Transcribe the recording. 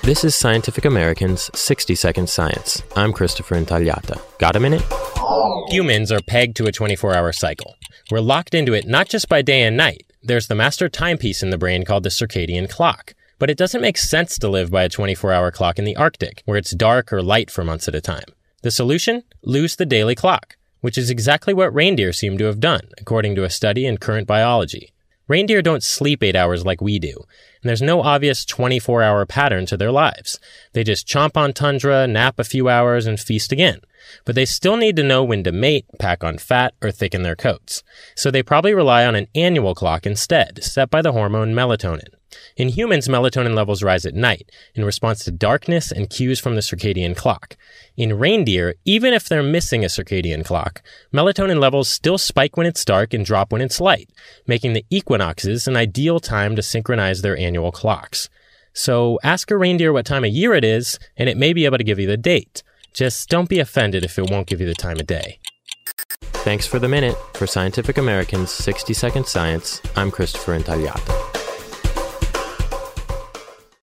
This is Scientific American's 60-Second Science. I'm Christopher Intagliata. Got a minute? Humans are pegged to a 24-hour cycle. We're locked into it not just by day and night. There's the master timepiece in the brain called the circadian clock. But it doesn't make sense to live by a 24-hour clock in the Arctic, where it's dark or light for months at a time. The solution? Lose the daily clock, which is exactly what reindeer seem to have done, according to a study in Current Biology. Reindeer don't sleep 8 hours like we do, and there's no obvious 24-hour pattern to their lives. They just chomp on tundra, nap a few hours, and feast again. But they still need to know when to mate, pack on fat, or thicken their coats. So they probably rely on an annual clock instead, set by the hormone melatonin. In humans, melatonin levels rise at night in response to darkness and cues from the circadian clock. In reindeer, even if they're missing a circadian clock, melatonin levels still spike when it's dark and drop when it's light, making the equinoxes an ideal time to synchronize their annual clocks. So ask a reindeer what time of year it is, and it may be able to give you the date. Just don't be offended if it won't give you the time of day. Thanks for the minute. For Scientific American's 60-Second Science, I'm Christopher Intagliata.